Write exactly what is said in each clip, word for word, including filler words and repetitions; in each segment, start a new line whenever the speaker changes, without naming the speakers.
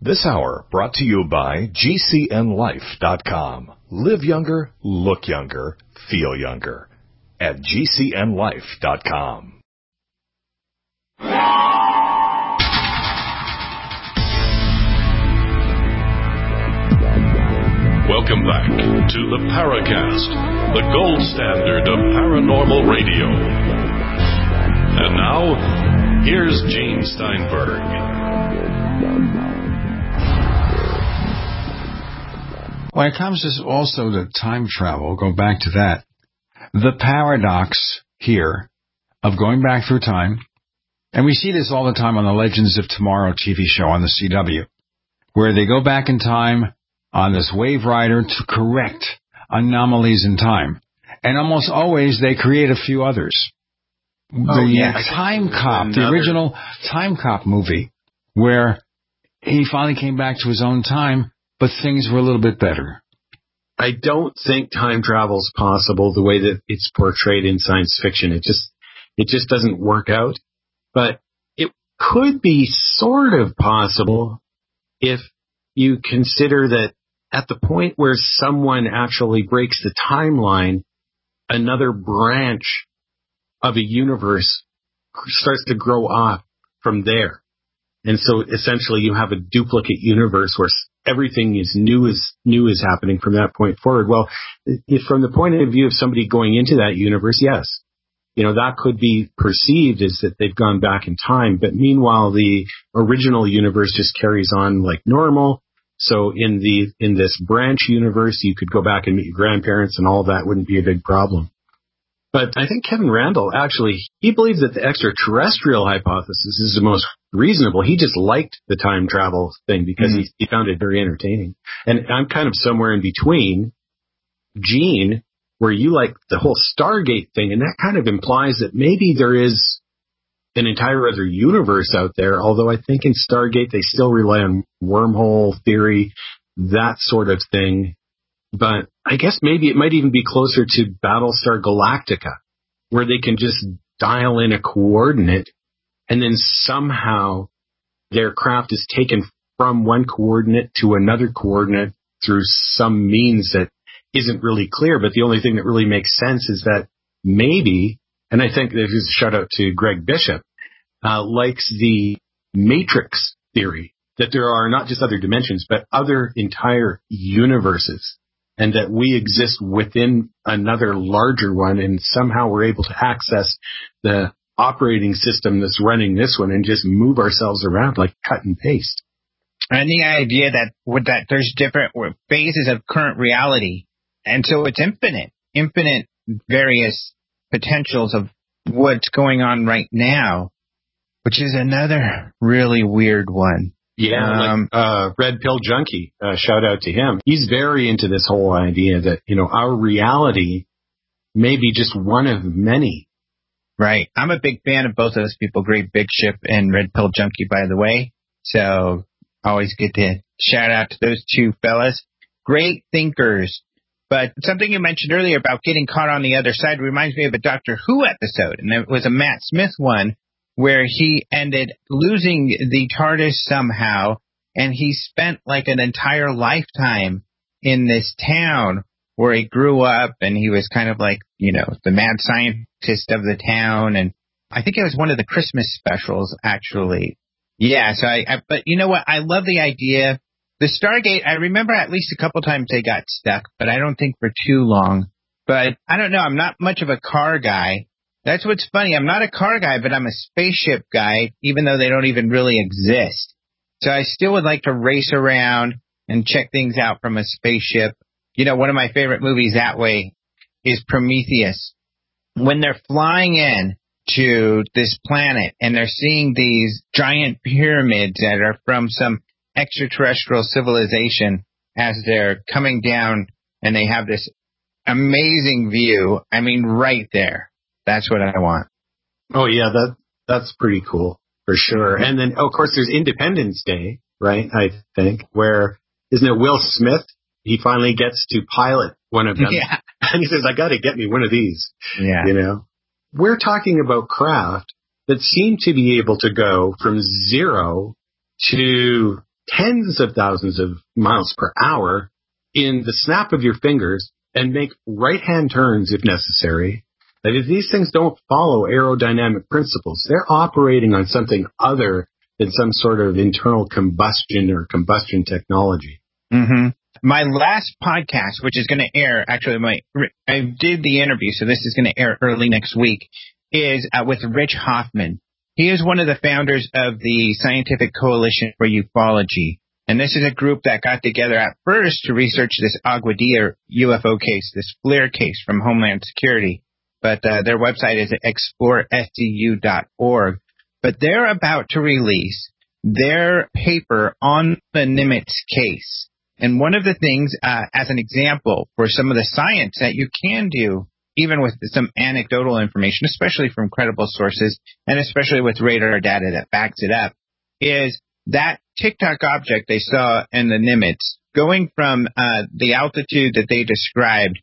This hour brought to you by G C N life dot com. Live younger, look younger, feel younger at G C N life dot com.
Welcome back to the Paracast, the gold standard of paranormal radio. And now, here's Gene Steinberg.
When it comes to also to time travel, go back to that. The paradox here of going back through time, and we see this all the time on the Legends of Tomorrow T V show on the C W, where they go back in time on this Wave Rider to correct anomalies in time. And almost always they create a few others.
Oh,
the
yeah.
Time Cop, the original Time Cop movie, where he finally came back to his own time, but things were a little bit better.
I don't think time travel is possible the way that it's portrayed in science fiction. It just, it just doesn't work out. But it could be sort of possible if you consider that at the point where someone actually breaks the timeline, another branch of a universe starts to grow off from there. And so essentially you have a duplicate universe where everything is new is new is happening from that point forward. Well, if from the point of view of somebody going into that universe, yes, you know, that could be perceived as that they've gone back in time. But meanwhile, the original universe just carries on like normal. So in the in this branch universe, you could go back and meet your grandparents and all that wouldn't be a big problem. But I think Kevin Randall, actually, he believes that the extraterrestrial hypothesis is the most reasonable. He just liked the time travel thing because mm-hmm. he, he found it very entertaining. And I'm kind of somewhere in between Gene, where you like the whole Stargate thing, and that kind of implies that maybe there is an entire other universe out there, although I think in Stargate they still rely on wormhole theory, that sort of thing. But I guess maybe it might even be closer to Battlestar Galactica, where they can just dial in a coordinate and then somehow their craft is taken from one coordinate to another coordinate through some means that isn't really clear. But the only thing that really makes sense is that maybe, and I think this is a shout out to Greg Bishop, uh, likes the matrix theory, that there are not just other dimensions, but other entire universes. And that we exist within another larger one, and somehow we're able to access the operating system that's running this one and just move ourselves around like cut and paste.
And the idea that with that there's different phases of current reality, and so it's infinite, infinite various potentials of what's going on right now, which is another really weird one.
Yeah, um, like, uh, Red Pill Junkie, uh, shout out to him. He's very into this whole idea that, you know, our reality may be just one of many.
Right. I'm a big fan of both of those people, Greg Bishop and Red Pill Junkie, by the way. So always good to shout out to those two fellas. Great thinkers. But something you mentioned earlier about getting caught on the other side reminds me of a Doctor Who episode, and it was a Matt Smith one, where he ended losing the TARDIS somehow, and he spent like an entire lifetime in this town where he grew up, and he was kind of like, you know, the mad scientist of the town, and I think it was one of the Christmas specials, actually. Yeah, so I, I but you know what? I love the idea. The Stargate, I remember at least a couple times they got stuck, but I don't think for too long. But I don't know, I'm not much of a car guy. That's what's funny. I'm not a car guy, but I'm a spaceship guy, even though they don't even really exist. So I still would like to race around and check things out from a spaceship. You know, one of my favorite movies that way is Prometheus. When they're flying in to this planet and they're seeing these giant pyramids that are from some extraterrestrial civilization as they're coming down, and they have this amazing view. I mean, right there. That's what I want.
Oh, yeah, that that's pretty cool, for sure. And then, of course, there's Independence Day, right, I think, where, isn't it Will Smith? He finally gets to pilot one of them.
Yeah.
And he says, I got to get me one of these.
Yeah.
You know? We're talking about craft that seem to be able to go from zero to tens of thousands of miles per hour in the snap of your fingers and make right-hand turns if necessary. That if these things don't follow aerodynamic principles, they're operating on something other than some sort of internal combustion or combustion technology.
Mm-hmm. My last podcast, which is going to air, actually, my I did the interview, so this is going to air early next week, is uh, with Rich Hoffman. He is one of the founders of the Scientific Coalition for Ufology. And this is a group that got together at first to research this Aguadilla U F O case, this FLIR case from Homeland Security. But uh, their website is explore s c u dot org. But they're about to release their paper on the Nimitz case. And one of the things, uh, as an example, for some of the science that you can do, even with some anecdotal information, especially from credible sources, and especially with radar data that backs it up, is that tic-tac object they saw in the Nimitz going from uh, the altitude that they described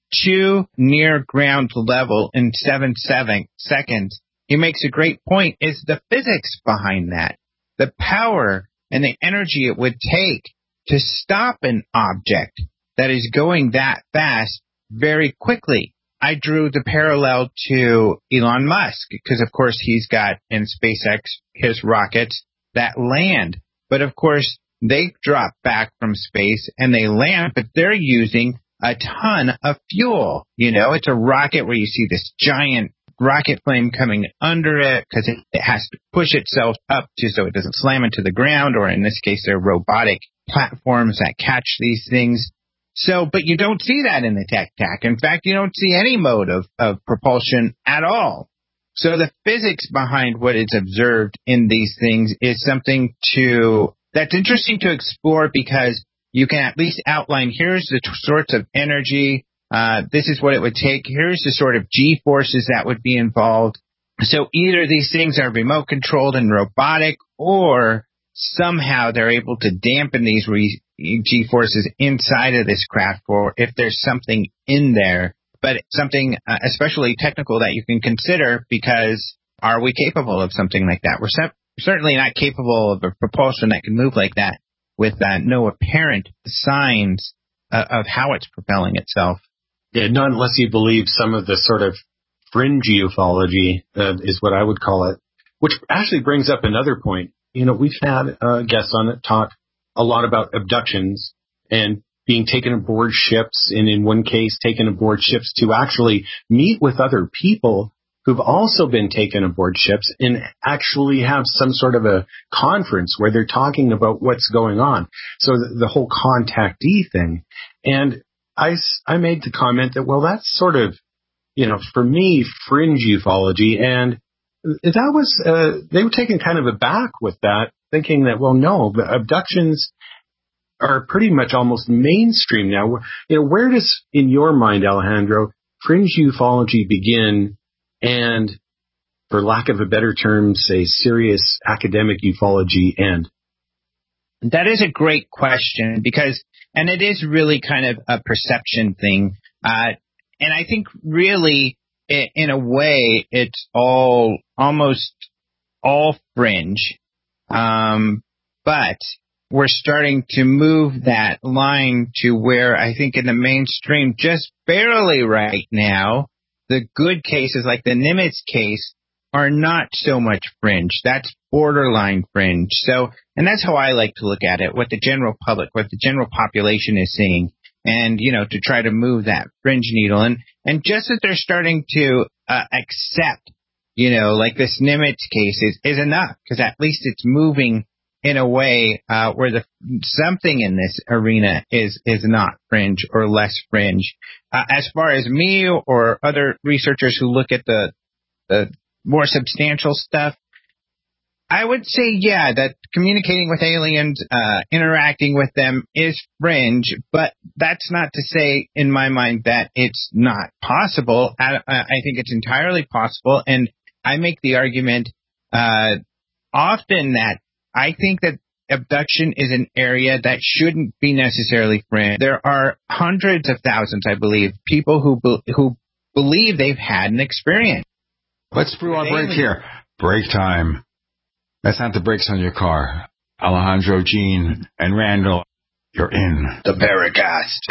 to near ground level in seven, seven seconds. He makes a great point, is the physics behind that. The power and the energy it would take to stop an object that is going that fast very quickly. I drew the parallel to Elon Musk because, of course, he's got in SpaceX his rockets that land. But, of course, they drop back from space and they land, but they're using a ton of fuel. You know, it's a rocket where you see this giant rocket flame coming under it because it, it has to push itself up to so it doesn't slam into the ground, or in this case, they're robotic platforms that catch these things. So, but you don't see that in the tic-tac. In fact, you don't see any mode of, of propulsion at all. So the physics behind what is observed in these things is something to that's interesting to explore, because you can at least outline, here's the t- sorts of energy, uh, this is what it would take, here's the sort of G-forces that would be involved. So either these things are remote controlled and robotic, or somehow they're able to dampen these re- G-forces inside of this craft, or if there's something in there, but something uh, especially technical that you can consider, because are we capable of something like that? We're se- certainly not capable of a propulsion that can move like that with uh, no apparent signs uh, of how it's propelling itself.
Yeah, not unless you believe some of the sort of fringe ufology uh, is what I would call it, which actually brings up another point. You know, we've had uh, guests on that talk a lot about abductions and being taken aboard ships, and in one case, taken aboard ships to actually meet with other people who've also been taken aboard ships and actually have some sort of a conference where they're talking about what's going on. So the, the whole contactee thing. And I, I made the comment that, well, that's sort of, you know, for me, fringe ufology. And that was, uh, they were taken kind of aback with that, thinking that, well, no, the abductions are pretty much almost mainstream now. You know, where does, in your mind, Alejandro, fringe ufology begin and, for lack of a better term, say serious academic ufology end?
That is a great question, because, and it is really kind of a perception thing. Uh, and I think really, in a way, it's all, almost all fringe. Um, but we're starting to move that line to where I think in the mainstream, just barely right now, the good cases like the Nimitz case are not so much fringe. That's borderline fringe. So, and that's how I like to look at it, what the general public, what the general population is seeing, and, you know, to try to move that fringe needle. And, and just that they're starting to uh, accept, you know, like this Nimitz case is, is enough, because at least it's moving in a way uh, where the something in this arena is is not fringe or less fringe. Uh, as far as me or other researchers who look at the the more substantial stuff, I would say, yeah, that communicating with aliens, uh, interacting with them is fringe, but that's not to say, in my mind, that it's not possible. I, I think it's entirely possible, and I make the argument uh, often that I think that abduction is an area that shouldn't be necessarily fringe. There are hundreds of thousands, I believe, people who be- who believe they've had an experience.
Let's brew our break here. Break time. That's not the brakes on your car. Alejandro, Gene, and Randall, you're in
The Paracast.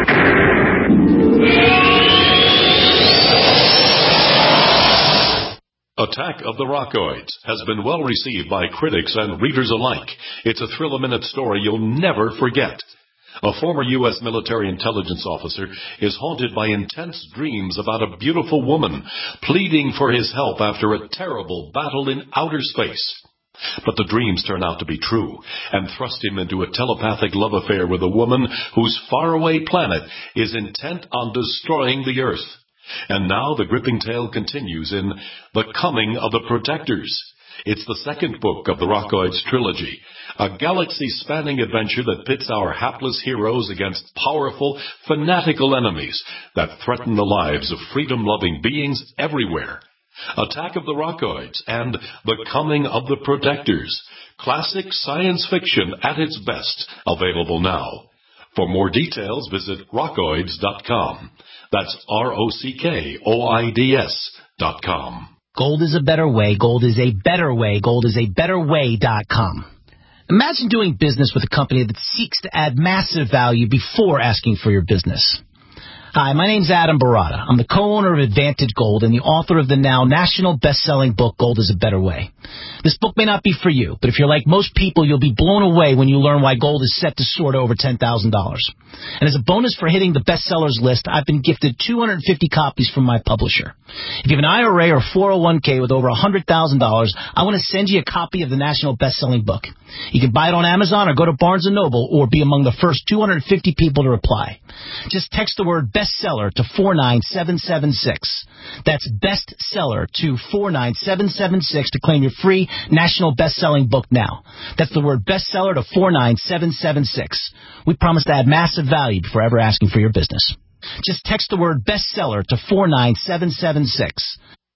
Attack of the Rockoids has been well received by critics and readers alike. It's a thrill-a-minute story you'll never forget. A former U S military intelligence officer is haunted by intense dreams about a beautiful woman pleading for his help after a terrible battle in outer space. But the dreams turn out to be true and thrust him into a telepathic love affair with a woman whose faraway planet is intent on destroying the Earth. And now the gripping tale continues in The Coming of the Protectors. It's the second book of the Rockoids trilogy, a galaxy-spanning adventure that pits our hapless heroes against powerful, fanatical enemies that threaten the lives of freedom-loving beings everywhere. Attack of the Rockoids and The Coming of the Protectors, classic science fiction at its best, available now. For more details, visit rockoids dot com. That's R O C K O I D S dot com.
Gold is a better way. Gold is a better way. Gold is a better way dot com. Imagine doing business with a company that seeks to add massive value before asking for your business. Hi, my name's Adam Barata. I'm the co-owner of Advantage Gold and the author of the now national best-selling book, Gold is a Better Way. This book may not be for you, but if you're like most people, you'll be blown away when you learn why gold is set to soar to over ten thousand dollars. And as a bonus for hitting the bestsellers list, I've been gifted two hundred fifty copies from my publisher. If you have an I R A or four oh one k with over one hundred thousand dollars, I want to send you a copy of the national best-selling book. You can buy it on Amazon or go to Barnes and Noble or be among the first two hundred fifty people to reply. Just text the word bestseller to four nine seven seven six. That's bestseller to four nine seven seven six to claim your free national best-selling book now. That's the word bestseller to four nine seven seven six. We promise to add massive value before ever asking for your business. Just text the word bestseller to four nine seven seven six.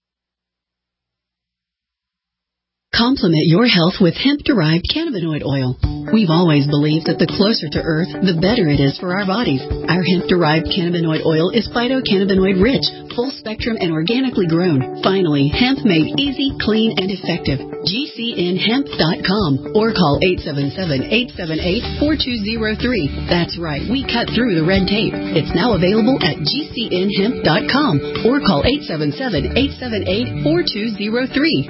Complement your health with hemp-derived cannabinoid oil. We've always believed that the closer to Earth, the better it is for our bodies. Our hemp-derived cannabinoid oil is phytocannabinoid-rich, full-spectrum, and organically grown. Finally, hemp made easy, clean, and effective. G C N hemp dot com or call eight seven seven, eight seven eight, four two zero three. That's right, we cut through the red tape. It's now available at G C N hemp dot com or call eight seven seven, eight seven eight, four two zero three.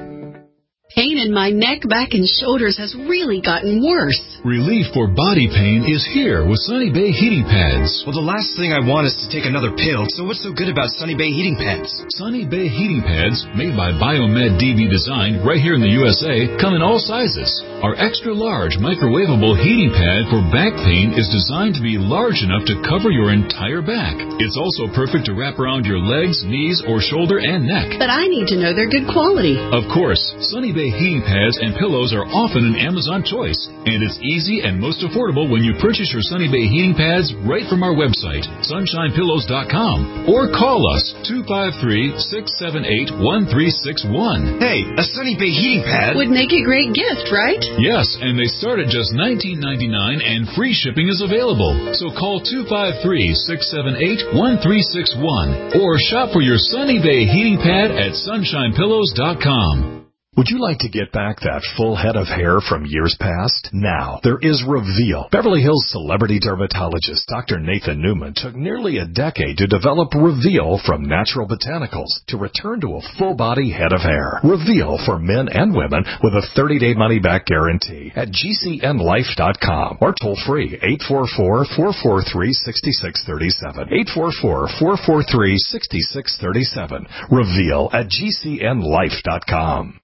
Pain in my neck, back, and shoulders has really gotten worse.
Relief for body pain is here with Sunny Bay Heating Pads.
Well, the last thing I want is to take another pill, so what's so good about Sunny Bay Heating Pads?
Sunny Bay Heating Pads, made by Biomed D B Design right here in the U S A, come in all sizes. Our extra-large microwavable heating pad for back pain is designed to be large enough to cover your entire back. It's also perfect to wrap around your legs, knees, or shoulder and neck.
But I need to know they're good quality.
Of course, Sunny Bay heating pads and pillows are often an Amazon choice, and it's easy and most affordable when you purchase your Sunny Bay heating pads right from our website, sunshine pillows dot com, or call us two five three, six seven eight, one three six one.
Hey, a Sunny Bay heating pad
would make a great gift, right?
Yes, and they start at just nineteen ninety-nine and free shipping is available. So call two five three, six seven eight, one three six one or shop for your Sunny Bay heating pad at sunshine pillows dot com.
Would you like to get back that full head of hair from years past? Now, there is Reveal. Beverly Hills celebrity dermatologist Doctor Nathan Newman took nearly a decade to develop Reveal from natural botanicals to return to a full-body head of hair. Reveal for men and women with a thirty-day money-back guarantee at G C N life dot com or toll-free eight four four, four four three, six six three seven. eight four four, four four three, six six three seven. Reveal at G C N life dot com.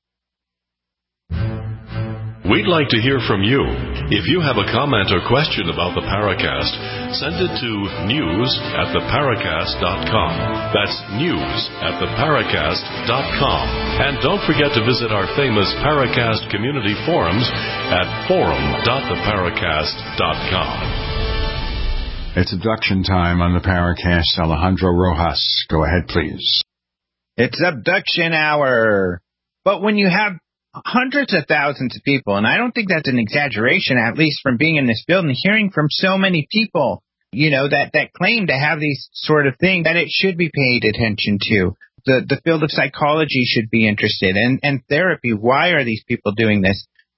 We'd like to hear from you. If you have a comment or question about the Paracast, send it to news at the paracast dot com. That's news at the paracast dot com. And don't forget to visit our famous Paracast community forums at forum dot the paracast dot com.
It's abduction time on the Paracast. Alejandro Rojas, go ahead, please.
It's abduction hour. But when you have hundreds of thousands of people, and I don't think that's an exaggeration, at least from being in this field and hearing from so many people, you know, that, that claim to have these sort of things, that it should be paid attention to. The the field of psychology should be interested, and, and therapy. Why are these people doing this?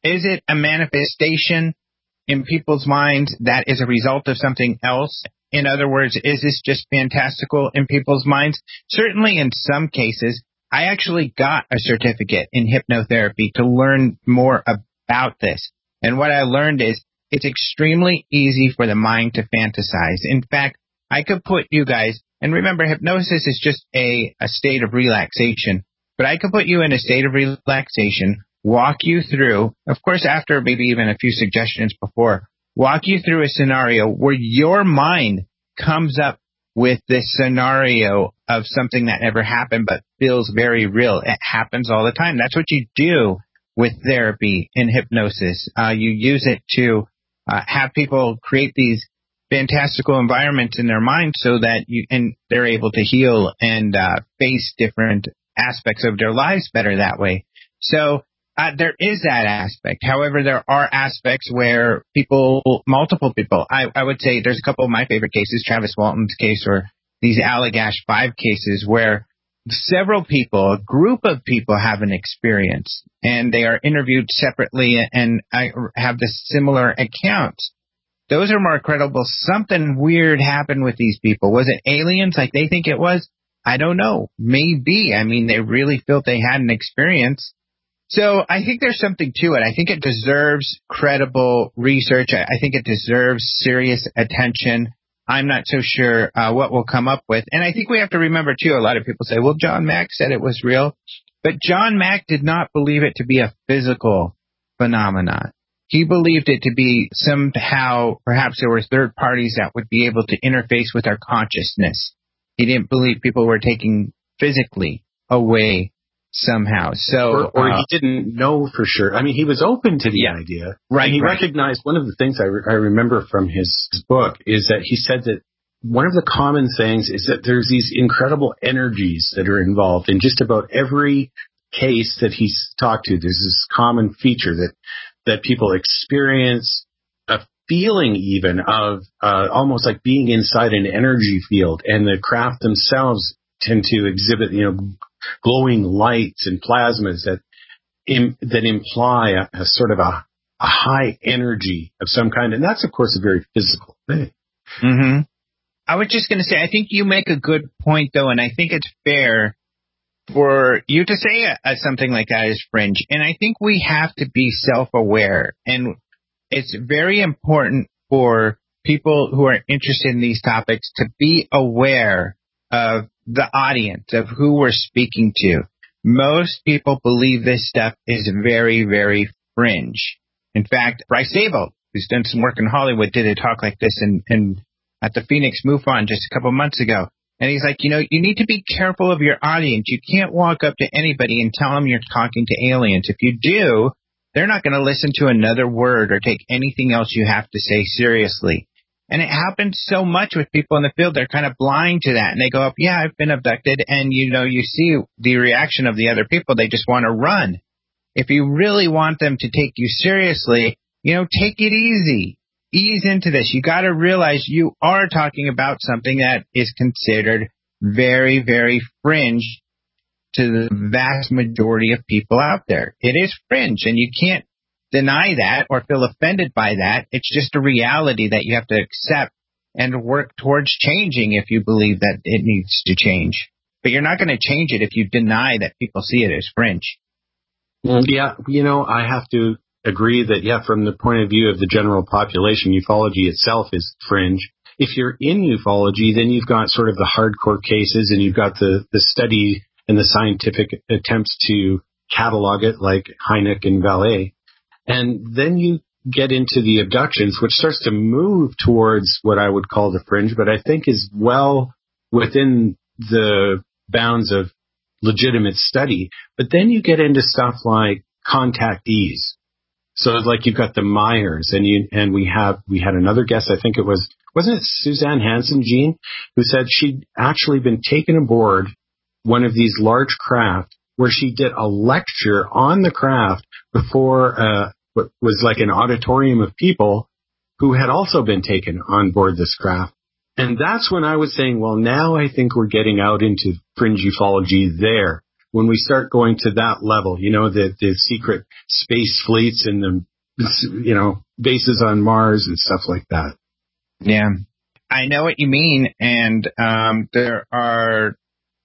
is it a manifestation in people's minds that is a result of something else? In other words, is this just fantastical in people's minds? Certainly in some cases. I actually got a certificate in hypnotherapy to learn more about this. And what I learned is it's extremely easy for the mind to fantasize. In fact, I could put you guys, and remember, hypnosis is just a, a state of relaxation, but I could put you in a state of relaxation, walk you through, of course, after maybe even a few suggestions before, walk you through a scenario where your mind comes up with this scenario of something that never happened but feels very real. It happens all the time. That's what you do with therapy and hypnosis. Uh, you use it to uh, have people create these fantastical environments in their mind so that you and they're able to heal and uh, face different aspects of their lives better that way. So uh, there is that aspect. However, there are aspects where people, multiple people, I, I would say there's a couple of my favorite cases, Travis Walton's case or these Allagash five cases where several people, a group of people have an experience and they are interviewed separately and I have the similar accounts. Those are more credible. Something weird happened with these people. Was it aliens like they think it was? I don't know. Maybe. I mean, they really felt they had an experience. So I think there's something to it. I think it deserves credible research. I, I think it deserves serious attention. I'm not so sure uh, what we'll come up with. And I think we have to remember, too, a lot of people say, well, John Mack said it was real. But John Mack did not believe it to be a physical phenomenon. He believed it to be somehow, perhaps there were third parties that would be able to interface with our consciousness. He didn't believe people were taking physically away somehow. So,
or, or
uh,
he didn't know for sure. I mean, he was open to the
yeah,
idea.
Right.
And he
right.
recognized one of the things I, re- I remember from his book is that he said that one of the common things is that there's these incredible energies that are involved in just about every case that he's talked to. There's this common feature that, that people experience a feeling even of uh, almost like being inside an energy field, and the craft themselves tend to exhibit, you know, glowing lights and plasmas that Im- that imply a, a sort of a, a high energy of some kind. And that's, of course, a very physical thing.
Mm-hmm. I was just going to say, I think you make a good point, though, and I think it's fair for you to say a, a, something like that is fringe. And I think we have to be self-aware. And it's very important for people who are interested in these topics to be aware of the audience, of who we're speaking to. Most people believe this stuff is very, very fringe. In fact, Bryce Zabel, who's done some work in Hollywood, did a talk like this in, in at the Phoenix MUFON just a couple months ago. And he's like, you know, you need to be careful of your audience. You can't walk up to anybody and tell them you're talking to aliens. If you do, they're not going to listen to another word or take anything else you have to say seriously. And it happens so much with people in the field. They're kind of blind to that. And they go up, yeah, I've been abducted. And, you know, you see the reaction of the other people. They just want to run. If you really want them to take you seriously, you know, take it easy. Ease into this. You got to realize you are talking about something that is considered very, very fringe to the vast majority of people out there. It is fringe, and you can't deny that or feel offended by that. It's just a reality that you have to accept and work towards changing if you believe that it needs to change. But you're not going to change it if you deny that people see it as fringe.
Yeah, you know, I have to agree that, yeah, from the point of view of the general population, ufology itself is fringe. If you're in ufology, then you've got sort of the hardcore cases, and you've got the, the study and the scientific attempts to catalog it, like Hynek and Vallée. And then you get into the abductions, which starts to move towards what I would call the fringe, but I think is well within the bounds of legitimate study. But then you get into stuff like contactees. So it's like you've got the Myers, and you and we have we had another guest. I think it was wasn't it Suzanne Hansen, Jean, who said she'd actually been taken aboard one of these large craft where she did a lecture on the craft before uh, what was like an auditorium of people who had also been taken on board this craft. And that's when I was saying, well, now I think we're getting out into fringe ufology there. when we start going to that level, you know, the, the secret space fleets and the, you know, bases on Mars and stuff like that.
Yeah, I know what you mean. And um, there are,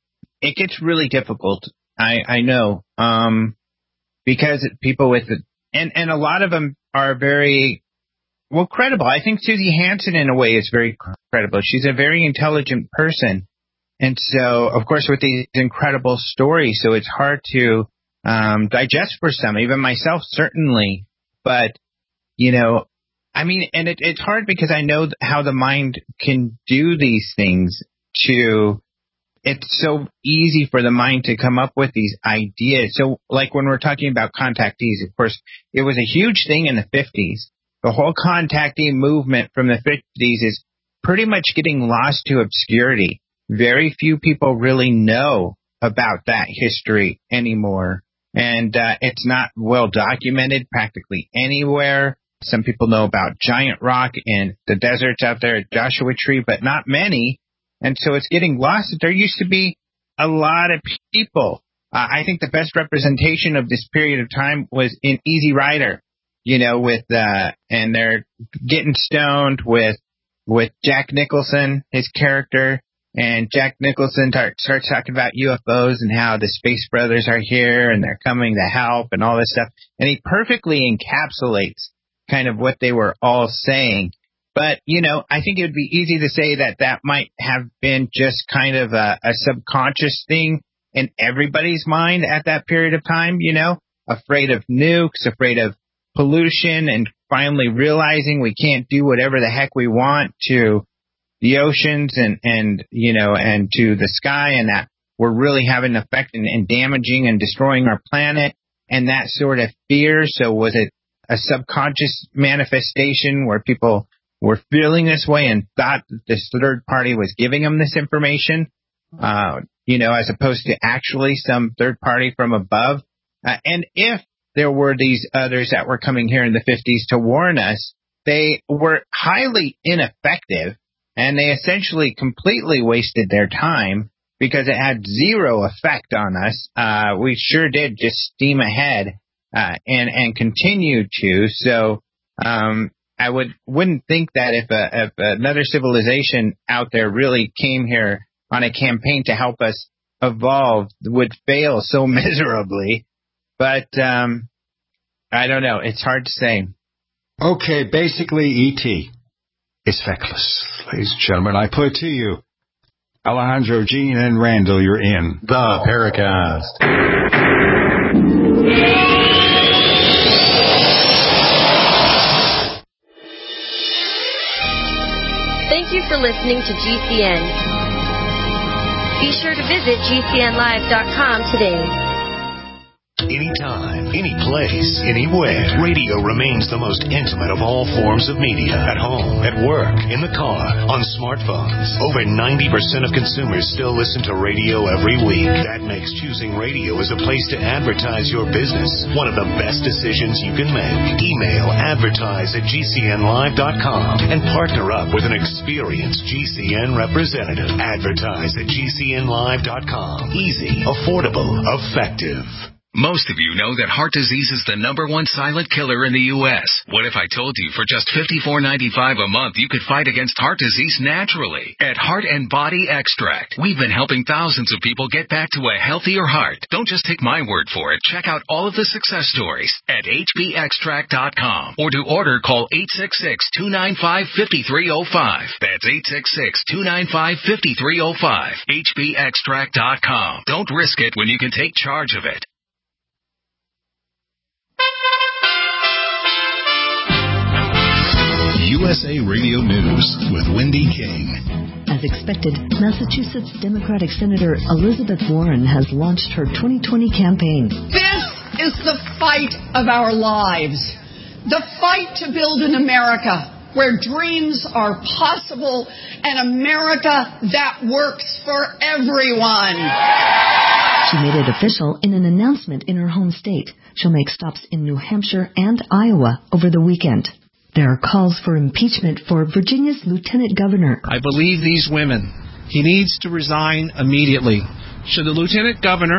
it gets really difficult. I, I know, um, because people with it, and, and a lot of them are very, well, credible. I think Susie Hansen, in a way, is very credible. She's a very intelligent person. And so, of course, with these incredible stories, so it's hard to um, digest for some, even myself, certainly. But, you know, I mean, and it, it's hard because I know how the mind can do these things to, it's so easy for the mind to come up with these ideas. So, like when we're talking about contactees, of course, it was a huge thing in the fifties. The whole contactee movement from the fifties is pretty much getting lost to obscurity. Very few people really know about that history anymore. And uh, it's not well documented practically anywhere. Some people know about Giant Rock and the deserts out there at Joshua Tree, but not many. And so it's getting lost. There used to be a lot of people. Uh, I think the best representation of this period of time was in Easy Rider, you know, with, uh, and they're getting stoned with, with Jack Nicholson, his character. And Jack Nicholson tar- starts talking about U F Os and how the Space Brothers are here and they're coming to help and all this stuff. And he perfectly encapsulates kind of what they were all saying. But, you know, I think it would be easy to say that that might have been just kind of a, a subconscious thing in everybody's mind at that period of time, you know, afraid of nukes, afraid of pollution, and finally realizing we can't do whatever the heck we want to the oceans and, and, you know, and to the sky, and that we're really having an effect in, in damaging and destroying our planet, and that sort of fear. So was it a subconscious manifestation where people were feeling this way and thought that this third party was giving them this information, uh, you know, as opposed to actually some third party from above? Uh, and if there were these others that were coming here in the fifties to warn us, they were highly ineffective. And they essentially completely wasted their time because it had zero effect on us. Uh, we sure did just steam ahead uh, and and continue to. So um, I would wouldn't think that if, a, if another civilization out there really came here on a campaign to help us evolve, would fail so miserably. But um, I don't know. It's hard to say.
Okay, basically E T is feckless. Ladies and gentlemen, I put to you, Alejandro, Gene, and Randall, you're in
the Paracast.
Thank you for listening to G C N. Be sure to visit G C N live dot com today.
Anytime, any place, anywhere. Radio remains the most intimate of all forms of media. At home, at work, in the car, on smartphones. Over ninety percent of consumers still listen to radio every week. That makes choosing radio as a place to advertise your business one of the best decisions you can make. Email advertise at G C N live dot com and partner up with an experienced G C N representative. Advertise at G C N live dot com. Easy, affordable, effective.
Most of you know that heart disease is the number one silent killer in the U S What if I told you for just fifty-four ninety-five a month you could fight against heart disease naturally? At Heart and Body Extract, we've been helping thousands of people get back to a healthier heart. Don't just take my word for it. Check out all of the success stories at H B extract dot com, or to order, call eight six six, two nine five, five three zero five. That's eight six six, two nine five, five three zero five. H B extract dot com. Don't risk it when you can take charge of it.
U S A Radio News with Wendy King.
As expected, Massachusetts Democratic Senator Elizabeth Warren has launched her twenty twenty campaign.
This is the fight of our lives. The fight to build an America where dreams are possible, an America that works for everyone.
She made it official in an announcement in her home state. She'll make stops in New Hampshire and Iowa over the weekend. There are calls for impeachment for Virginia's lieutenant governor.
I believe these women. He needs to resign immediately. Should the lieutenant governor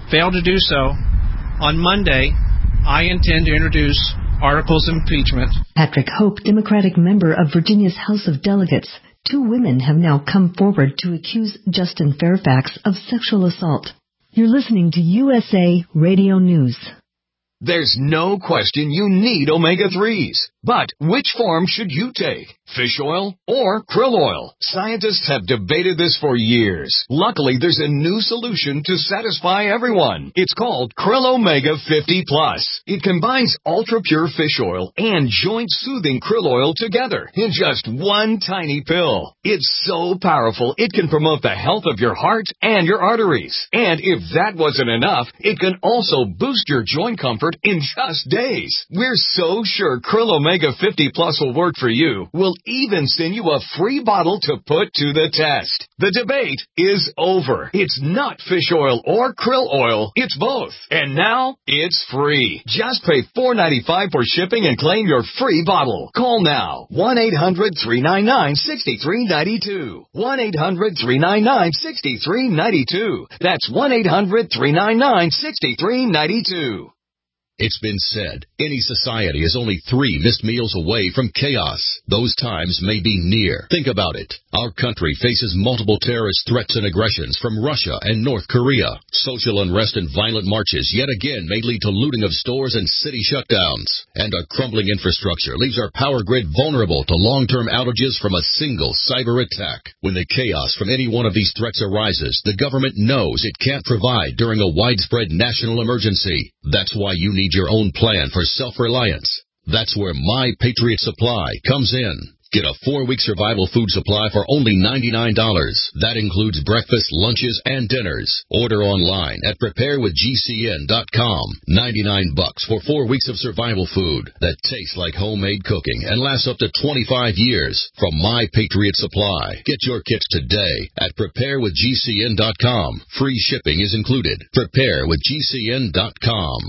fail to do so, on Monday, I intend to introduce articles of impeachment.
Patrick Hope, Democratic member of Virginia's House of Delegates. Two women have now come forward to accuse Justin Fairfax of sexual assault. You're listening to U S A Radio News.
There's no question you need omega threes. But which form should you take? Fish oil or krill oil? Scientists have debated this for years. Luckily, there's a new solution to satisfy everyone. It's called Krill Omega fifty plus. It combines ultra-pure fish oil and joint-soothing krill oil together in just one tiny pill. It's so powerful, it can promote the health of your heart and your arteries. And if that wasn't enough, it can also boost your joint comfort in just days. We're so sure Krill Omega fifty plus will work for you. We'll even send you a free bottle to put to the test. The debate is over. It's not fish oil or krill oil. It's both. And now it's free. Just pay four dollars and ninety-five cents for shipping and claim your free bottle. Call now. one eight hundred three nine nine six three nine two. one eight hundred three nine nine six three nine two. That's one eight hundred three nine nine six three nine two.
It's been said, any society is only three missed meals away from chaos. Those times may be near. Think about it. Our country faces multiple terrorist threats and aggressions from Russia and North Korea. Social unrest and violent marches yet again may lead to looting of stores and city shutdowns. And a crumbling infrastructure leaves our power grid vulnerable to long-term outages from a single cyber attack. When the chaos from any one of these threats arises, the government knows it can't provide during a widespread national emergency. That's why you need your own plan for self-reliance. That's where My Patriot Supply comes in. Get a four-week survival food supply for only ninety-nine dollars. That includes breakfast, lunches, and dinners. Order online at prepare with G C N dot com. ninety-nine bucks for four weeks of survival food that tastes like homemade cooking and lasts up to twenty-five years from My Patriot Supply. Get your kits today at prepare with G C N dot com. Free shipping is included. prepare with G C N dot com.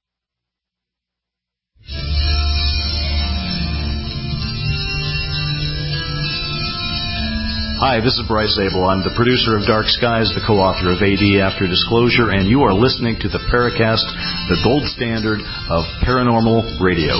Hi, this is Bryce Abel. I'm the producer of Dark Skies, the co-author of A D After Disclosure, and you are listening to the Paracast, the gold standard of paranormal radio.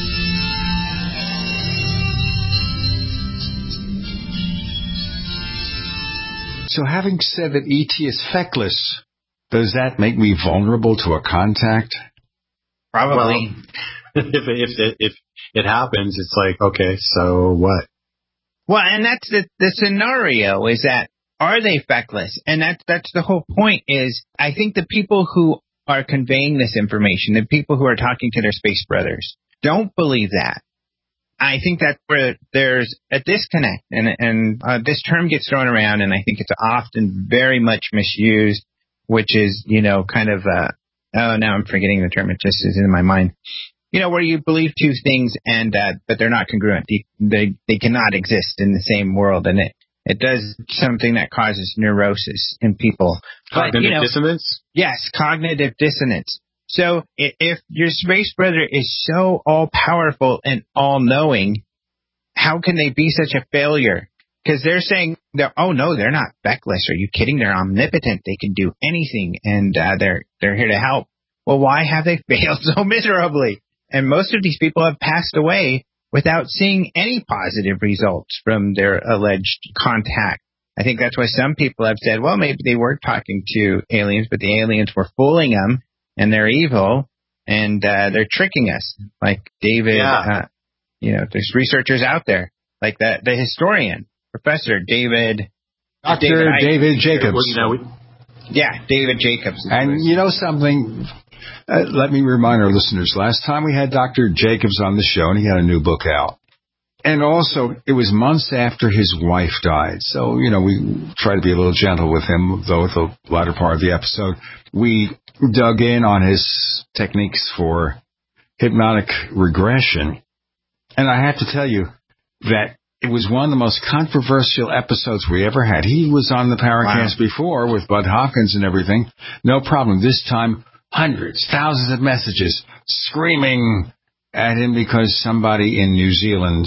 So having said that E T is feckless, does that make me vulnerable to a contact?
Probably.
Well, if, it, if, it, if it happens, it's like, okay, so what?
Well, and that's the, the scenario is that, are they feckless? And that's, that's the whole point is, I think the people who are conveying this information, the people who are talking to their space brothers, don't believe that. I think that's where there's a disconnect, and, and uh, this term gets thrown around, and I think it's often very much misused, which is, you know, kind of, uh, oh, now I'm forgetting the term, it just is in my mind. You know, where you believe two things and uh, but they're not congruent. They, they they cannot exist in the same world, and it it does something that causes neurosis in people.
Cognitive but, you know, dissonance.
Yes, cognitive dissonance. So if your space brother is so all powerful and all knowing, how can they be such a failure? Because they're saying, they're, oh no, they're not feckless. Are you kidding? They're omnipotent. They can do anything, and uh, they're they're here to help. Well, why have they failed so miserably? And most of these people have passed away without seeing any positive results from their alleged contact. I think that's why some people have said, well, maybe they were talking to aliens, but the aliens were fooling them, and they're evil, and uh, they're tricking us. Like David, yeah. uh, you know, there's researchers out there, like the, the historian, Professor David.
Doctor David, David Jacobs.
Well, you know, we,
yeah, David Jacobs.
And you know something? Uh, let me remind our listeners, last time we had Doctor Jacobs on the show, and he had a new book out. And also, it was months after his wife died. So, you know, we try to be a little gentle with him, though, at the latter part of the episode. We dug in on his techniques for hypnotic regression. And I have to tell you that it was one of the most controversial episodes we ever had. He was on the Paracast wow. before with Bud Hawkins and everything. No problem. This time, hundreds, thousands of messages screaming at him because somebody in New Zealand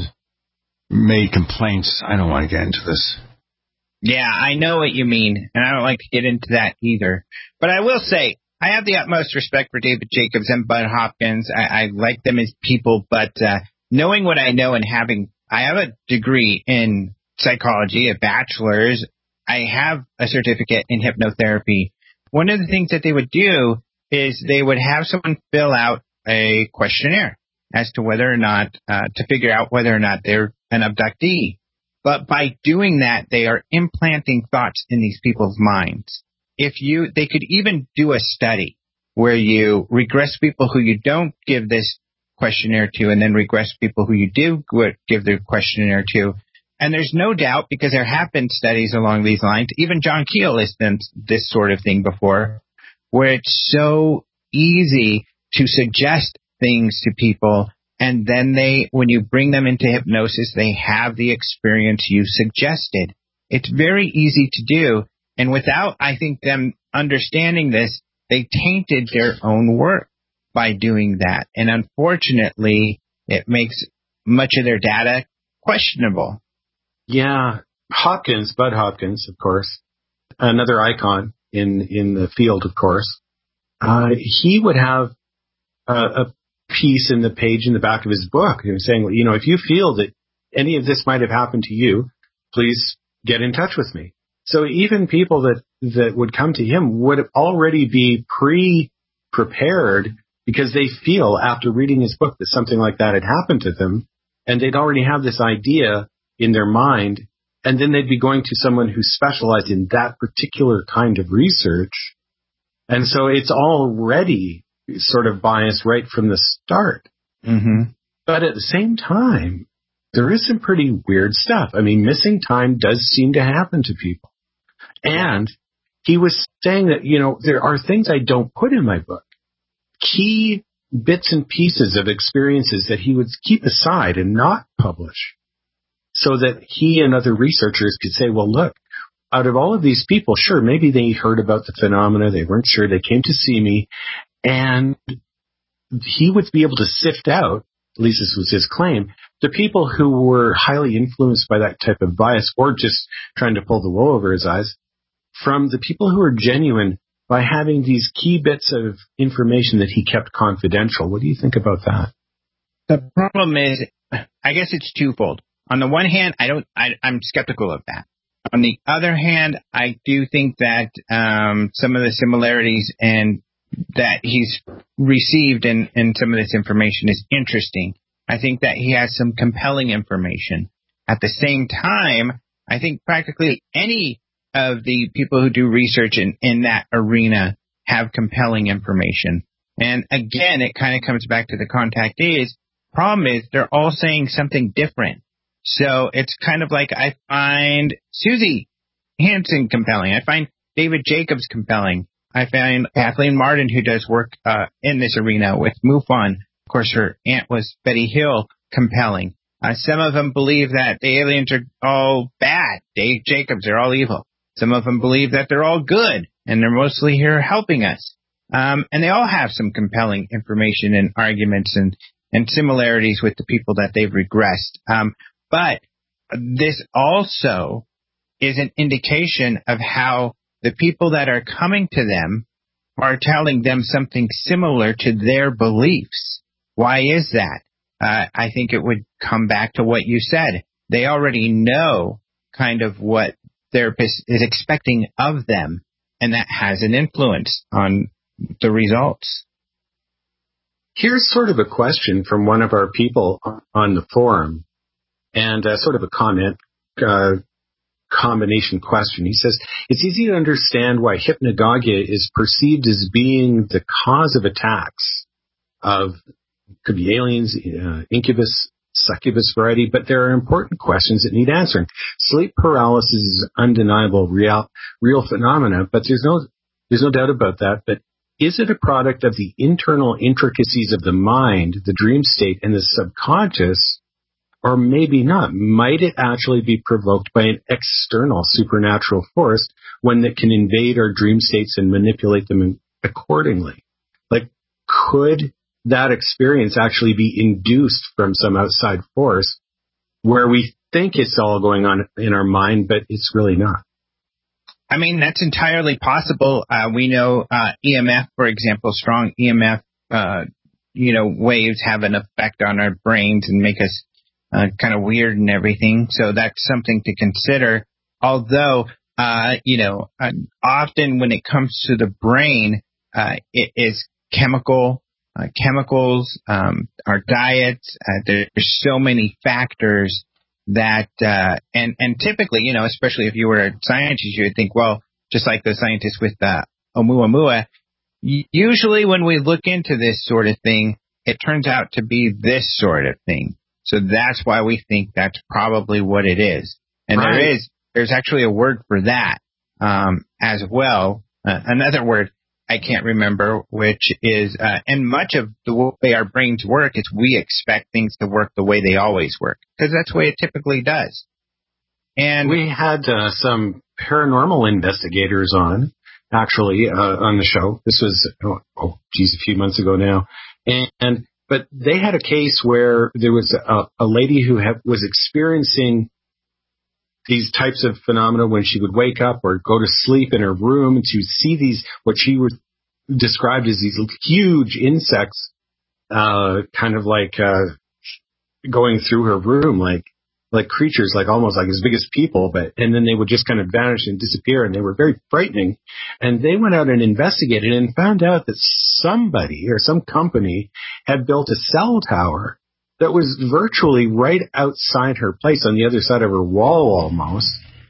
made complaints. I don't want to get into this.
Yeah, I know what you mean, and I don't like to get into that either. But I will say, I have the utmost respect for David Jacobs and Bud Hopkins. I, I like them as people, but uh, knowing what I know and having, I have a degree in psychology, a bachelor's. I have a certificate in hypnotherapy. One of the things that they would do is they would have someone fill out a questionnaire as to whether or not, uh, to figure out whether or not they're an abductee. But by doing that, they are implanting thoughts in these people's minds. If you, they could even do a study where you regress people who you don't give this questionnaire to and then regress people who you do give the questionnaire to. And there's no doubt, because there have been studies along these lines, even John Keel has done this sort of thing before, where it's so easy to suggest things to people, and then they, when you bring them into hypnosis, they have the experience you suggested. It's very easy to do, and without, I think, them understanding this, they tainted their own work by doing that. And unfortunately, it makes much of their data questionable.
Yeah, Hopkins, Bud Hopkins, of course, another icon in, in the field, of course. Uh, he would have a, a piece in the page in the back of his book saying, you know, if you feel that any of this might have happened to you, please get in touch with me. So even people that, that would come to him would already be pre-prepared because they feel after reading his book that something like that had happened to them, and they'd already have this idea in their mind, and then they'd be going to someone who specialized in that particular kind of research. And so it's already sort of biased right from the start.
Mm-hmm. But
at the same time, there is some pretty weird stuff. I mean, missing time does seem to happen to people. And he was saying that, you know, there are things I don't put in my book. Key bits and pieces of experiences that he would keep aside and not publish, so that he and other researchers could say, well, look, out of all of these people, sure, maybe they heard about the phenomena, they weren't sure, they came to see me, and he would be able to sift out, at least this was his claim, the people who were highly influenced by that type of bias or just trying to pull the wool over his eyes, from the people who are genuine by having these key bits of information that he kept confidential. What do you think about that?
The problem is, I guess it's twofold. On the one hand, I don't, I, I'm skeptical of that. On the other hand, I do think that um, some of the similarities and that he's received in, in some of this information is interesting. I think that he has some compelling information. At the same time, I think practically any of the people who do research in, in that arena have compelling information. And again, it kind of comes back to the contactees. Problem is, they're all saying something different. So it's kind of like I find Susie Hansen compelling. I find David Jacobs compelling. I find Kathleen Martin, who does work uh, in this arena with MUFON. Of course, her aunt was Betty Hill, compelling. Uh, some of them believe that the aliens are all bad. Dave Jacobs, they're all evil. Some of them believe that they're all good, and they're mostly here helping us. Um, and they all have some compelling information and arguments and, and similarities with the people that they've regressed. Um, but this also is an indication of how the people that are coming to them are telling them something similar to their beliefs. Why is that? Uh, I think it would come back to what you said. They already know kind of what therapist is expecting of them, and that has an influence on the results.
Here's sort of a question from one of our people on the forum, and uh, sort of a comment, uh, combination question. He says, it's easy to understand why hypnagogia is perceived as being the cause of attacks of, could be aliens, uh, incubus, succubus variety, but there are important questions that need answering. Sleep paralysis is undeniable, real, real phenomena, but there's no, there's no doubt about that. But is it a product of the internal intricacies of the mind, the dream state, and the subconscious, or maybe not? Might it actually be provoked by an external supernatural force, one that can invade our dream states and manipulate them accordingly? Like, could that experience actually be induced from some outside force where we think it's all going on in our mind, but it's really not?
I mean, that's entirely possible. Uh, we know uh, E M F, for example, strong E M F, uh, you know, waves have an effect on our brains and make us uh, kind of weird and everything. So that's something to consider. Although, uh, you know, uh, often when it comes to the brain, uh, it is chemical, uh, chemicals, um, our diets. Uh, there's so many factors that, uh, and, and typically, you know, especially if you were a scientist, you would think, well, just like the scientists with uh, Oumuamua, usually when we look into this sort of thing, it turns out to be this sort of thing. So that's why we think that's probably what it is. And right. there is, there's actually a word for that, um, as well. Uh, another word I can't remember, which is, uh, and much of the way our brains work is we expect things to work the way they always work, because that's the way it typically does. And
we had uh, some paranormal investigators on, actually, uh, on the show. This was, oh, oh, geez, a few months ago now. And, and but they had a case where there was a, a lady who have, was experiencing these types of phenomena when she would wake up or go to sleep in her room, and she would see these, what she would described as these huge insects, uh, kind of like, uh, going through her room, like, like creatures, like almost like as big as people, but, and then they would just kind of vanish and disappear, and they were very frightening. And they went out and investigated and found out that somebody or some company had built a cell tower that was virtually right outside her place on the other side of her wall almost.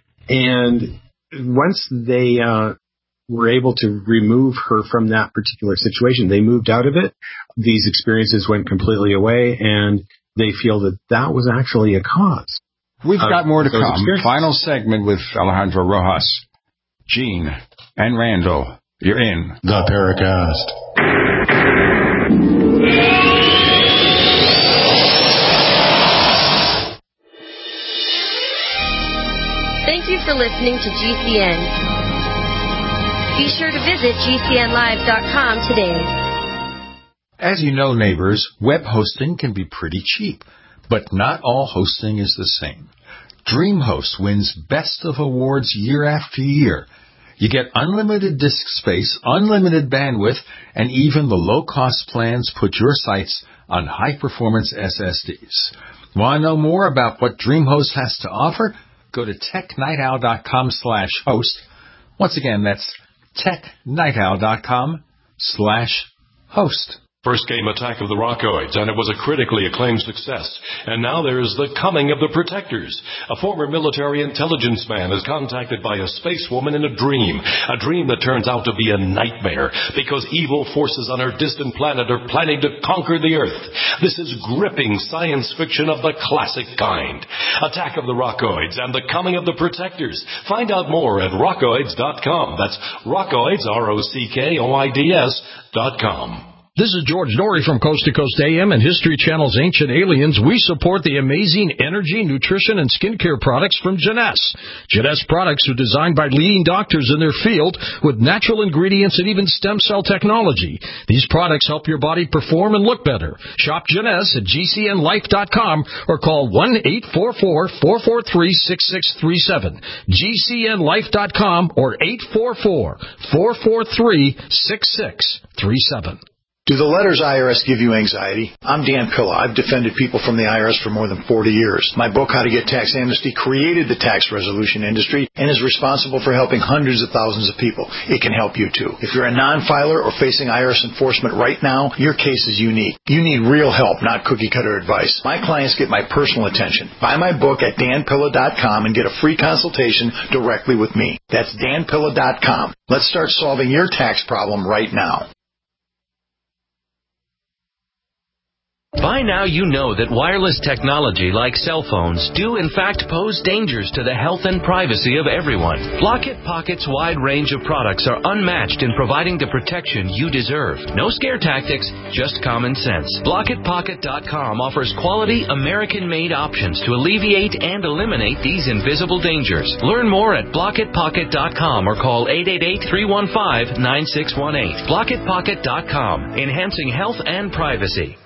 And once they uh, were able to remove her from that particular situation, they moved out of it. These experiences went completely away, and they feel that that was actually a cause.
We've got more to come. Final segment with Alejandro Rojas, Gene, and Randall. You're in
the Paracast.
Thank you for listening to G C N. Be sure to visit G C N live dot com today.
As you know, neighbors, web hosting can be pretty cheap, but not all hosting is the same. DreamHost wins Best of Awards year after year. You get unlimited disk space, unlimited bandwidth, and even the low-cost plans put your sites on high-performance S S Ds. Want to know more about what DreamHost has to offer? Go to technightowl.com slash host. Once again, that's technightowl.com slash host.
First came Attack of the Rockoids, and it was a critically acclaimed success. And now there is The Coming of the Protectors. A former military intelligence man is contacted by a space woman in a dream, a dream that turns out to be a nightmare because evil forces on our distant planet are planning to conquer the Earth. This is gripping science fiction of the classic kind. Attack of the Rockoids and The Coming of the Protectors. Find out more at rockoids dot com. That's Rockoids, R O C K O I D S dot com.
This is George Norrie from Coast to Coast A M and History Channel's Ancient Aliens. We support the amazing energy, nutrition, and skincare products from Jeunesse. Jeunesse products are designed by leading doctors in their field with natural ingredients and even stem cell technology. These products help your body perform and look better. Shop Jeunesse at G C N life dot com or call one eight four four, four four three, six six three seven. G C N life dot com or eight four four, four four three, six six three seven.
Do the letters I R S give you anxiety? I'm Dan Pilla. I've defended people from the I R S for more than forty years. My book, How to Get Tax Amnesty, created the tax resolution industry and is responsible for helping hundreds of thousands of people. It can help you, too. If you're a non-filer or facing I R S enforcement right now, your case is unique. You need real help, not cookie-cutter advice. My clients get my personal attention. Buy my book at dan pilla dot com and get a free consultation directly with me. That's dan pilla dot com. Let's start solving your tax problem right now.
By now you know that wireless technology like cell phones do in fact pose dangers to the health and privacy of everyone. Blockit Pocket's wide range of products are unmatched in providing the protection you deserve. No scare tactics, just common sense. Blockit Pocket dot com offers quality American-made options to alleviate and eliminate these invisible dangers. Learn more at Blockit Pocket dot com or call eight eight eight, three one five, nine six one eight. Blockit Pocket dot com, enhancing health and privacy.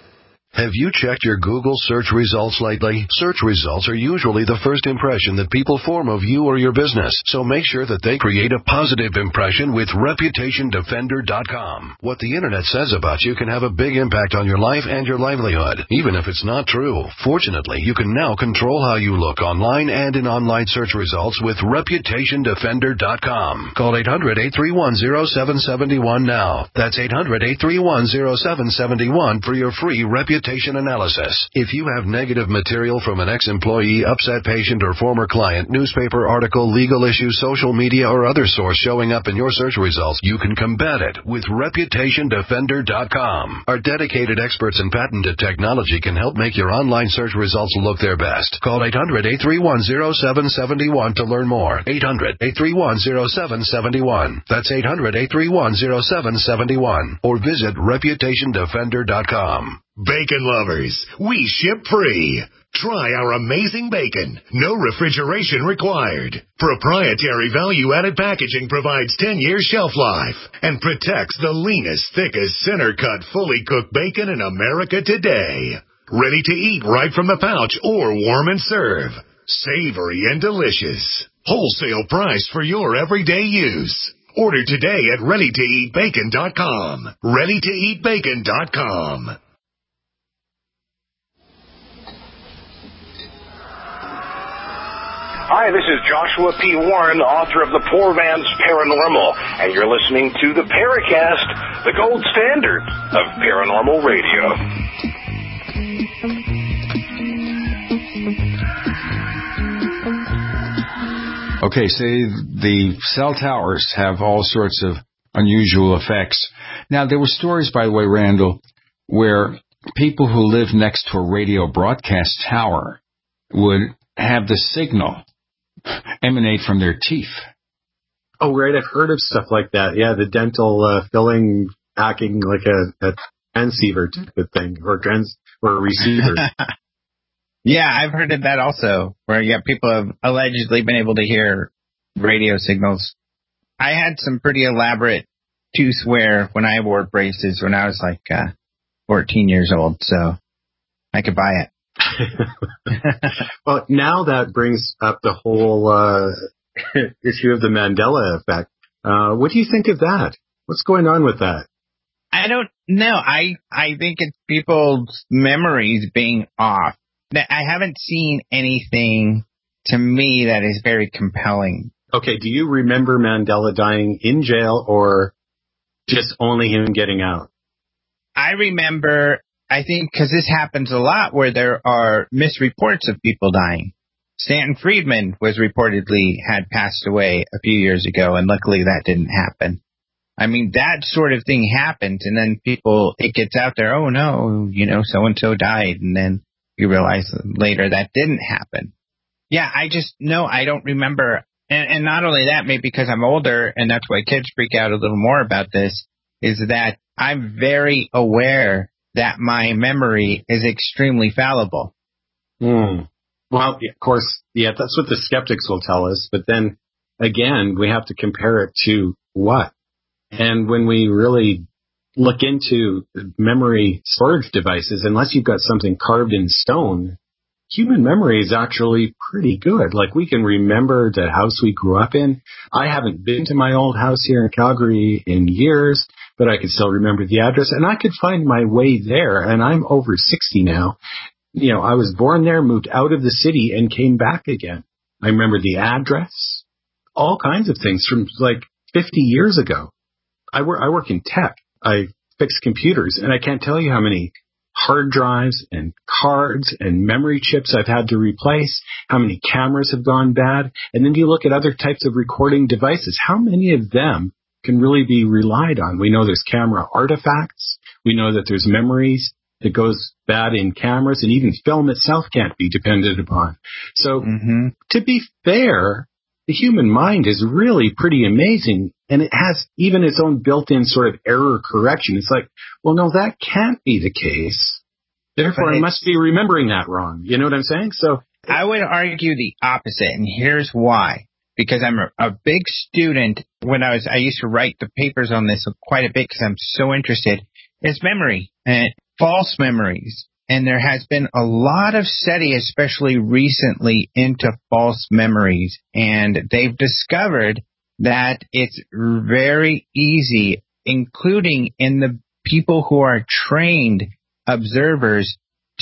Have you checked your Google search results lately? Search results are usually the first impression that people form of you or your business, so make sure that they create a positive impression with Reputation Defender dot com. What the Internet says about you can have a big impact on your life and your livelihood, even if it's not true. Fortunately, you can now control how you look online and in online search results with Reputation Defender dot com. Call eight hundred, eight three one, zero seven seven one now. That's eight hundred, eight three one, zero seven seven one for your free reputation analysis. If you have negative material from an ex-employee, upset patient, or former client, newspaper article, legal issue, social media, or other source showing up in your search results, you can combat it with Reputation Defender dot com. Our dedicated experts in patented technology can help make your online search results look their best. Call eight hundred, eight three one, zero seven seven one to learn more. eight hundred, eight three one, zero seven seven one. That's eight hundred, eight three one, zero seven seven one. Or visit Reputation Defender dot com.
Bacon lovers, we ship free. Try our amazing bacon. No refrigeration required. Proprietary value-added packaging provides ten years shelf life and protects the leanest, thickest, center-cut, fully cooked bacon in America today. Ready to eat right from the pouch or warm and serve. Savory and delicious. Wholesale price for your everyday use. Order today at ready to eat bacon dot com. ready to eat bacon dot com.
Hi, this is Joshua P. Warren, author of The Poor Man's Paranormal, and you're listening to the Paracast, the gold standard of paranormal radio.
Okay, say the cell towers have all sorts of unusual effects. Now, there were stories, by the way, Randall, where people who live next to a radio broadcast tower would have the signal emanate from their teeth.
Oh, right. I've heard of stuff like that. Yeah, the dental uh, filling acting like a, a transceiver type of thing, or trans or a receiver.
Yeah, I've heard of that also, where yeah, people have allegedly been able to hear radio signals. I had some pretty elaborate tooth wear when I wore braces when I was like uh, fourteen years old, so I could buy it.
Well, now that brings up the whole uh, issue of the Mandela effect. Uh, what do you think of that? What's going on with that?
I don't know. I, I think it's people's memories being off. I haven't seen anything to me that is very compelling.
Okay, do you remember Mandela dying in jail or just only him getting out?
I remember... I think because this happens a lot where there are misreports of people dying. Stanton Friedman was reportedly had passed away a few years ago, and luckily that didn't happen. I mean, that sort of thing happens, and then people, it gets out there, oh, no, you know, so-and-so died, and then you realize later that didn't happen. Yeah, I just, no, I don't remember. And, and not only that, maybe because I'm older, and that's why kids freak out a little more about this, is that I'm very aware that my memory is extremely fallible.
Mm. Well, of course, yeah, that's what the skeptics will tell us. But then, again, we have to compare it to what? And when we really look into memory storage devices, unless you've got something carved in stone, human memory is actually pretty good. Like, we can remember the house we grew up in. I haven't been to my old house here in Calgary in years, but I can still remember the address, and I could find my way there, and I'm over sixty now. You know, I was born there, moved out of the city, and came back again. I remember the address, all kinds of things from, like, fifty years ago. I work, I work in tech. I fix computers, and I can't tell you how many hard drives and cards and memory chips I've had to replace, how many cameras have gone bad, and then you look at other types of recording devices. How many of them can really be relied on? We know there's camera artifacts. We know that there's memories that goes bad in cameras, and even film itself can't be depended upon. So mm-hmm. to be fair, the human mind is really pretty amazing, and it has even its own built-in sort of error correction. It's like, well, no, that can't be the case. Therefore, I must be remembering that wrong. You know what I'm saying? So
I would argue the opposite, and here's why. Because I'm a, a big student. When I was, I used to write the papers on this quite a bit because I'm so interested. It's memory and false memories And there has been a lot of study, especially recently, into false memories. And they've discovered that it's very easy, including in the people who are trained observers,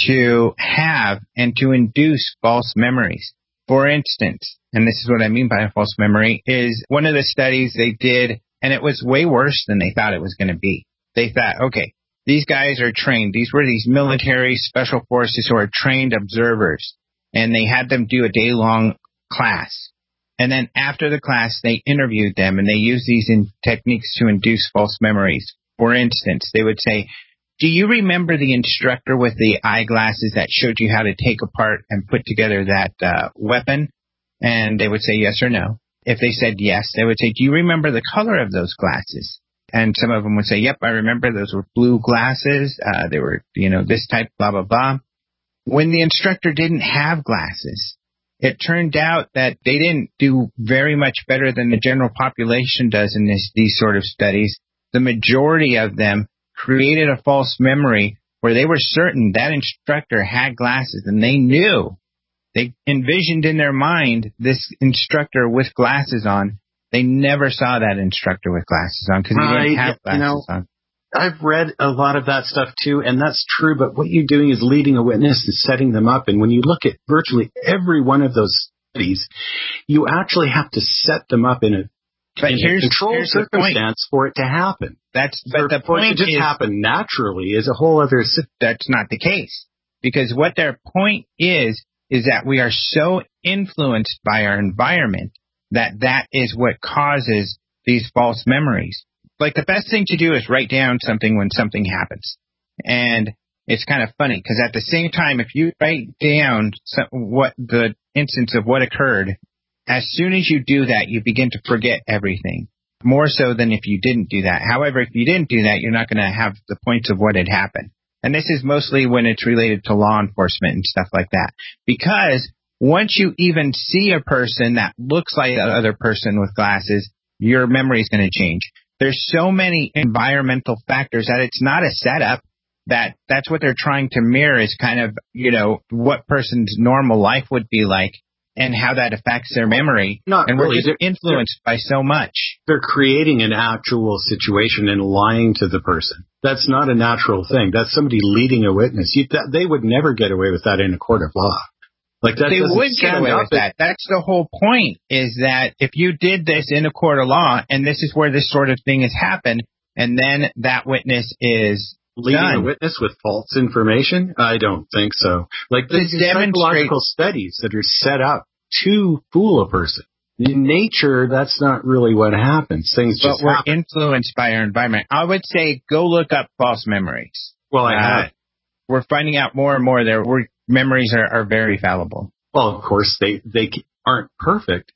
to have and to induce false memories. For instance, and this is what I mean by a false memory, is one of the studies they did, and it was way worse than they thought it was going to be. They thought, okay, these guys are trained. These were these military special forces who are trained observers, and they had them do a day-long class. And then after the class, they interviewed them, and they used these in techniques to induce false memories. For instance, they would say, do you remember the instructor with the eyeglasses that showed you how to take apart and put together that uh, weapon? And they would say yes or no. If they said yes, they would say, do you remember the color of those glasses? And some of them would say, yep, I remember those were blue glasses. Uh, they were, you know, this type, blah, blah, blah. When the instructor didn't have glasses, it turned out that they didn't do very much better than the general population does in this, these sort of studies. The majority of them created a false memory where they were certain that instructor had glasses, and they knew. They envisioned in their mind this instructor with glasses on. They never saw that instructor with glasses on because he
right.
didn't have glasses
you know,
on.
I've read a lot of that stuff too, and that's true, but what you're doing is leading a witness and setting them up. And when you look at virtually every one of those studies, you actually have to set them up in a,
but
in
here's,
a controlled
here's
circumstance for it to happen.
That's
for,
but the
for
point
it to just
is,
happen naturally is a whole other.
That's not the case, because what their point is is that we are so influenced by our environment that that is what causes these false memories. Like, the best thing to do is write down something when something happens. And it's kind of funny, because at the same time, if you write down some, what the instance of what occurred, as soon as you do that, you begin to forget everything, more so than if you didn't do that. However, if you didn't do that, you're not going to have the points of what had happened. And this is mostly when it's related to law enforcement and stuff like that. Because once you even see a person that looks like the other person with glasses, your memory is going to change. There's so many environmental factors that it's not a setup. That that's what they're trying to mirror, is kind of, you know, what person's normal life would be like and how that affects their memory.
Not
and
really.
we're just
They're,
influenced by so much.
They're creating an actual situation and lying to the person. That's not a natural thing. That's somebody leading a witness. You, that, they would never get away with that in a court of law. Like that
they would get away with that. That's the whole point, is that if you did this in a court of law, and this is where this sort of thing has happened, and then that witness is
leading
done.
a witness with false information? I don't think so. Like, there's psychological studies that are set up to fool a person. In nature, that's not really what happens. Things
but
just
we're
happen.
influenced by our environment. I would say go look up false memories.
Well, I
uh,
have.
We're finding out more and more that we're, memories are, are very fallible.
Well, of course, they, they aren't perfect.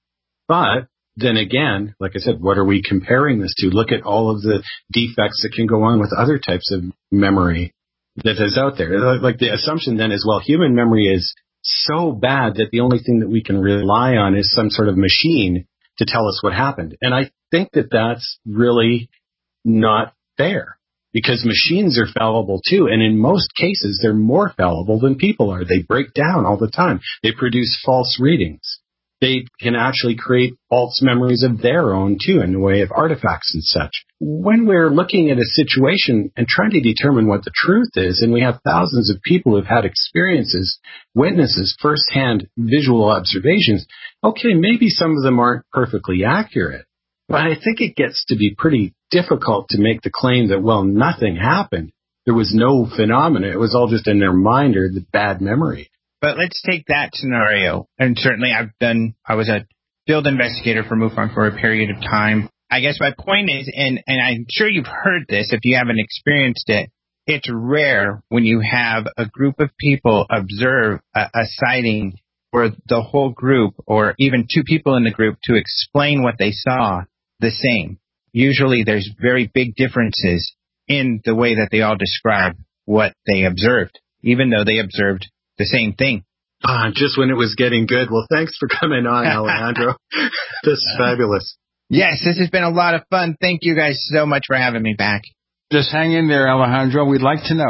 But then again, like I said, what are we comparing this to? Look at all of the defects that can go on with other types of memory that is out there. Like, the assumption then is, well, human memory is so bad that the only thing that we can rely on is some sort of machine to tell us what happened. And I think that that's really not fair, because machines are fallible too. And in most cases, they're more fallible than people are. They break down all the time. They produce false readings. They can actually create false memories of their own too, in the way of artifacts and such. When we're looking at a situation and trying to determine what the truth is, and we have thousands of people who've had experiences, witnesses, firsthand visual observations, okay, maybe some of them aren't perfectly accurate. But I think it gets to be pretty difficult to make the claim that, well, nothing happened. There was no phenomena. It was all just in their mind or the bad memory.
But let's take that scenario. And certainly I've done, I was a field investigator for MUFON for a period of time. I guess my point is, and, and I'm sure you've heard this if you haven't experienced it, it's rare when you have a group of people observe a, a sighting for the whole group, or even two people in the group, to explain what they saw the same. Usually there's very big differences in the way that they all describe what they observed, even though they observed the same thing.
Ah, just when it was getting good. Well, thanks for coming on, Alejandro. This is fabulous.
Yes, this has been a lot of fun. Thank you guys so much for having me back.
Just hang in there, Alejandro. We'd like to know,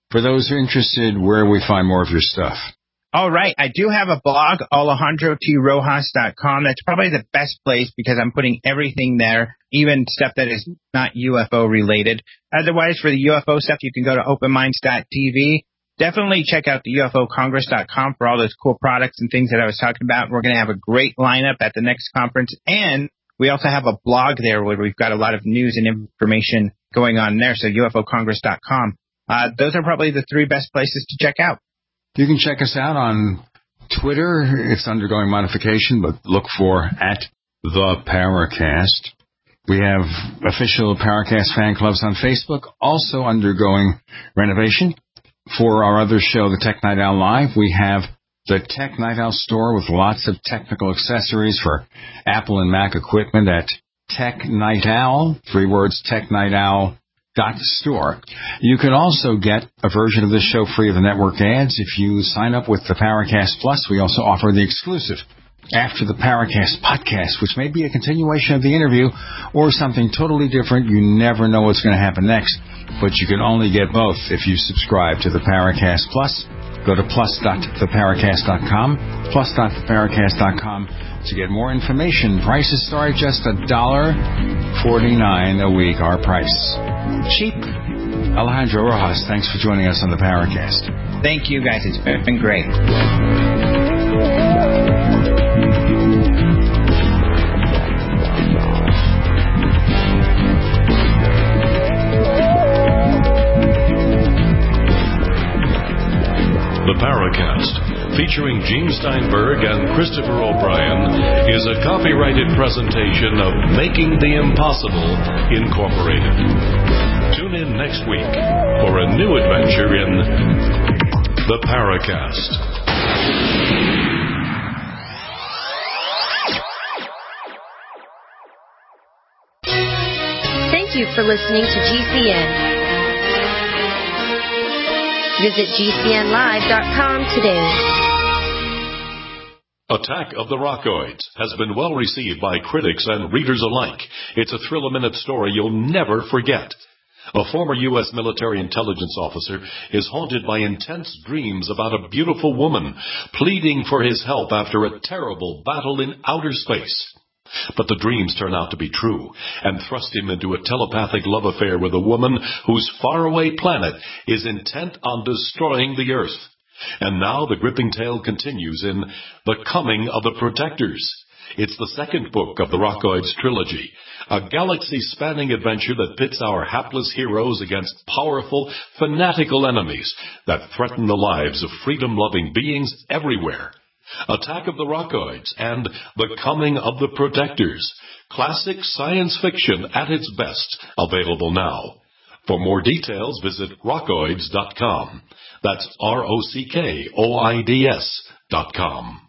for those who are interested, where we find more of your stuff.
All right. I do have a blog, alejandro t rojas dot com. That's probably the best place because I'm putting everything there, even stuff that is not U F O related. Otherwise, for the U F O stuff, you can go to open minds dot t v. Definitely check out the U F O congress dot com for all those cool products and things that I was talking about. We're going to have a great lineup at the next conference. And we also have a blog there where we've got a lot of news and information going on there. So U F O congress dot com. Uh, those are probably the three best places to check out.
You can check us out on Twitter. It's undergoing modification, but look for at the Paracast. We have official Paracast fan clubs on Facebook, also undergoing renovation. For our other show, the Tech Night Owl Live, we have the Tech Night Owl store with lots of technical accessories for Apple and Mac equipment at Tech Night Owl, three words, Tech Night Owl. Dot store. You can also get a version of this show free of the network ads if you sign up with the Paracast Plus. We also offer the exclusive After the Paracast podcast, which may be a continuation of the interview or something totally different. You never know what's going to happen next, but you can only get both if you subscribe to the Paracast Plus. Go to plus dot the paracast dot com, plus dot the paracast dot com to get more information. Prices start at just one dollar forty-nine a week, our price. Cheap. Alejandro Rojas, thanks for joining us on the Paracast.
Thank you, guys. It's been great.
The Paracast, featuring Gene Steinberg and Christopher O'Brien, is a copyrighted presentation of Making the Impossible, Incorporated. Tune in next week for a new adventure in The Paracast.
Thank you for listening to G C N. Visit G C N live dot com today.
Attack of the Rockoids has been well received by critics and readers alike. It's a thrill-a-minute story you'll never forget. A former U S military intelligence officer is haunted by intense dreams about a beautiful woman pleading for his help after a terrible battle in outer space. But the dreams turn out to be true and thrust him into a telepathic love affair with a woman whose faraway planet is intent on destroying the Earth. And now the gripping tale continues in The Coming of the Protectors. It's the second book of the Rockoids trilogy, a galaxy-spanning adventure that pits our hapless heroes against powerful, fanatical enemies that threaten the lives of freedom-loving beings everywhere. Attack of the Rockoids and The Coming of the Protectors. Classic science fiction at its best. Available now. For more details, visit rockoids dot com. That's R O C K O I D S dot com.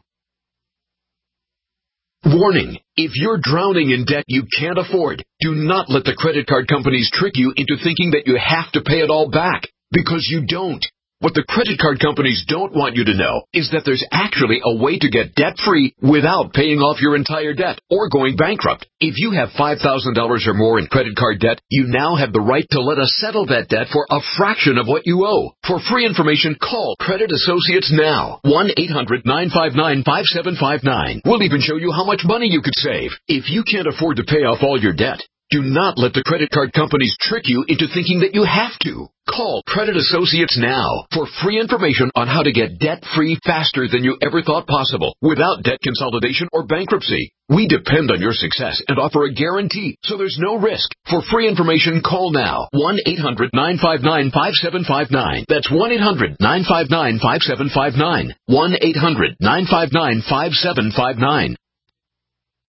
Warning. If you're drowning in debt you can't afford, do not let the credit card companies trick you into thinking that you have to pay it all back. Because you don't. What the credit card companies don't want you to know is that there's actually a way to get debt-free without paying off your entire debt or going bankrupt. If you have five thousand dollars or more in credit card debt, you now have the right to let us settle that debt for a fraction of what you owe. For free information, call Credit Associates now. one eight hundred nine five nine five seven five nine. We'll even show you how much money you could save. If you can't afford to pay off all your debt, do not let the credit card companies trick you into thinking that you have to. Call Credit Associates now for free information on how to get debt-free faster than you ever thought possible without debt consolidation or bankruptcy. We depend on your success and offer a guarantee, so there's no risk. For free information, call now. one eight hundred nine five nine five seven five nine. That's one eight hundred nine five nine five seven five nine. one eight hundred nine five nine five seven five nine.